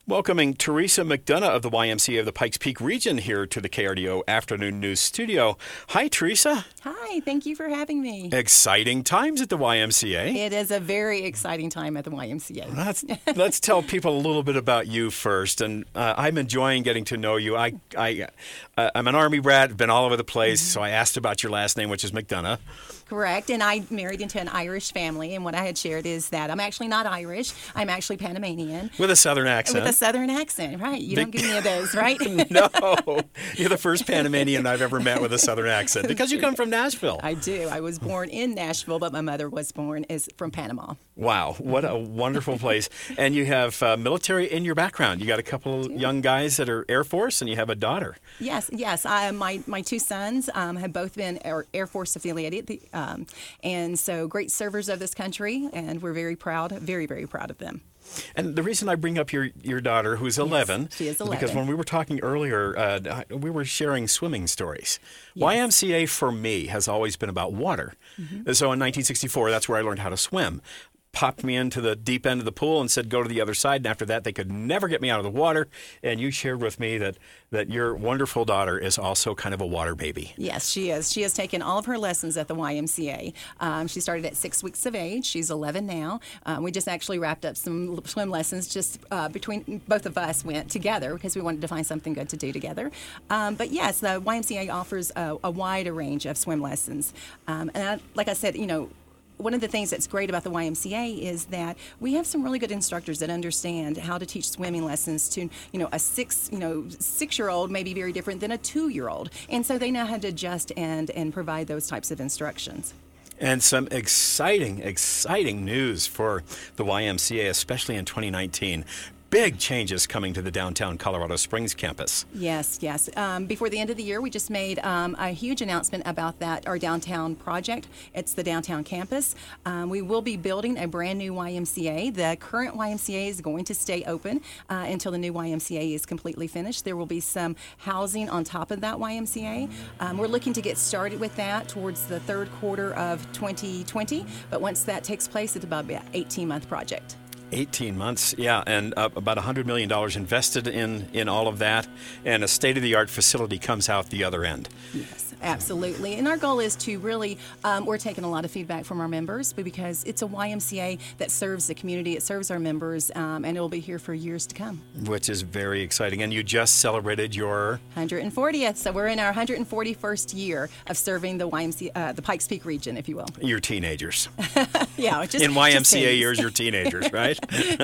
Welcoming Teresa McDonough of the YMCA of the Pikes Peak region here to the KRDO Afternoon News Studio. Hi, Teresa. Hi, thank you for having me. Exciting times at the YMCA. It is a very exciting time at the YMCA. Let's tell people a little bit about you first. And I'm enjoying getting to know you. I'm an Army brat, been all over the place, so I asked about your last name, which is McDonough. Correct, and I married into an Irish family, and what I had shared is that I'm actually not Irish. I'm actually Panamanian. With a Southern accent. With a Southern accent, right. You don't give me of those, right? No, you're the first Panamanian I've ever met with a Southern accent, because you come from Nashville. I do. I was born in Nashville, but my mother was born from Panama. Wow, what a wonderful place. And you have military in your background. You got a couple young guys that are Air Force, and you have a daughter. Yes. My two sons have both been Air Force affiliated, and so great servers of this country, and we're very proud, very, very proud of them. And the reason I bring up your daughter, who's 11, she is 11, because when we were talking earlier, we were sharing swimming stories. Yes. YMCA for me has always been about water. Mm-hmm. So in 1964, that's where I learned how to swim. Popped me into the deep end of the pool and said, go to the other side. And after that, they could never get me out of the water. And you shared with me that your wonderful daughter is also kind of a water baby. Yes, she is. She has taken all of her lessons at the YMCA. She started at 6 weeks of age. She's 11 now. We just actually wrapped up some swim lessons just between both of us went together because we wanted to find something good to do together. But yes, the YMCA offers a wider range of swim lessons. Like I said, one of the things that's great about the YMCA is that we have some really good instructors that understand how to teach swimming lessons to, a 6-year-old may be very different than a 2-year-old. And so they know how to adjust and provide those types of instructions. And some exciting news for the YMCA, especially in 2019. Big changes coming to the downtown Colorado Springs campus. Yes. Before the end of the year, we just made a huge announcement about our downtown project. It's the downtown campus. We will be building a brand new YMCA. The current YMCA is going to stay open until the new YMCA is completely finished. There will be some housing on top of that YMCA. We're looking to get started with that towards the third quarter of 2020. But once that takes place, it's about an 18-month project. 18 months, yeah, and about $100 million invested in all of that, and a state-of-the-art facility comes out the other end. Yes, absolutely. And our goal is to really, we're taking a lot of feedback from our members because it's a YMCA that serves the community, it serves our members, and it will be here for years to come. Which is very exciting. And you just celebrated your 140th, so we're in our 141st year of serving the YMCA, the Pikes Peak region, if you will. Your teenagers. Yeah, just in YMCA years, you're teenagers, right?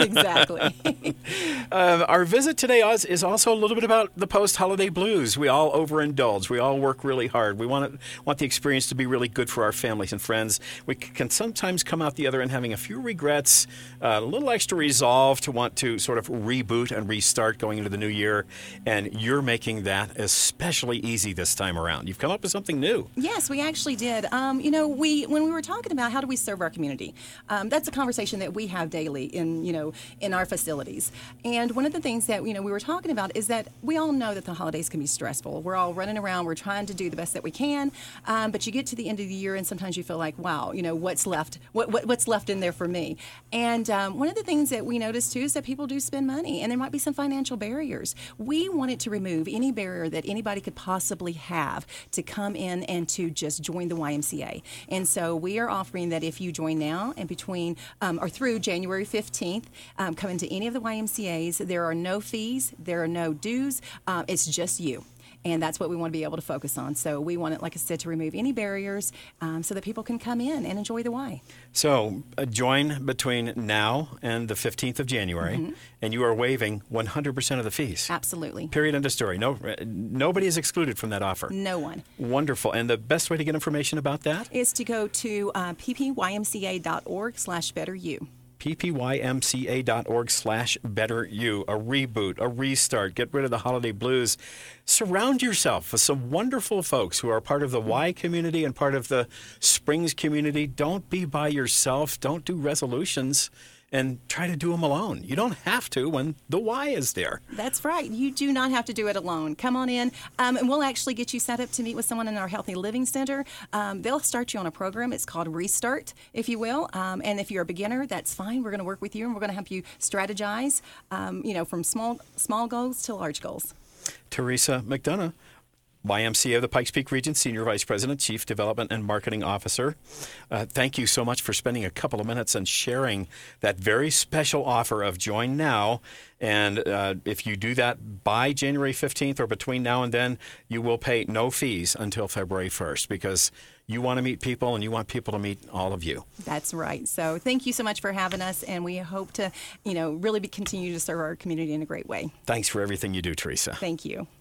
Exactly. Our visit today is also a little bit about the post-holiday blues. We all overindulge. We all work really hard. We want the experience to be really good for our families and friends. We can sometimes come out the other end having a few regrets, a little extra resolve to want to sort of reboot and restart going into the new year. And you're making that especially easy this time around. You've come up with something new. Yes, we actually did. When we were talking about how do we serve our community, that's a conversation that we have daily in our facilities. And one of the things that, we were talking about is that we all know that the holidays can be stressful. We're all running around. We're trying to do the best that we can. But you get to the end of the year and sometimes you feel like, wow, what's left? What's left in there for me? And one of the things that we notice too is that people do spend money and there might be some financial barriers. We wanted to remove any barrier that anybody could possibly have to come in and to just join the YMCA. And so we are offering that if you join now and between or through January 15th, come into any of the YMCAs. There are no fees. There are no dues. It's just you. And that's what we want to be able to focus on. So we want it, like I said, to remove any barriers so that people can come in and enjoy the Y. So join between now and the 15th of January, and you are waiving 100% of the fees. Absolutely. Period, end of story. No, nobody is excluded from that offer. No one. Wonderful. And the best way to get information about that? Is to go to ppymca.org/betteryou. ppymca.org/betteryou, a reboot, a restart, get rid of the holiday blues. Surround yourself with some wonderful folks who are part of the Y community and part of the Springs community. Don't be by yourself. Don't do resolutions. and try to do them alone. You don't have to when the why is there. That's right. You do not have to do it alone. Come on in, and we'll actually get you set up to meet with someone in our Healthy Living Center. They'll start you on a program. It's called Restart, if you will. And if you're a beginner, that's fine. We're going to work with you, and we're going to help you strategize, from small goals to large goals. Teresa McDonough, YMCA of the Pikes Peak Region, Senior Vice President, Chief Development and Marketing Officer. Thank you so much for spending a couple of minutes and sharing that very special offer of Join Now. And if you do that by January 15th or between now and then, you will pay no fees until February 1st because you want to meet people and you want people to meet all of you. That's right. So thank you so much for having us, and we hope to, really continue to serve our community in a great way. Thanks for everything you do, Teresa. Thank you.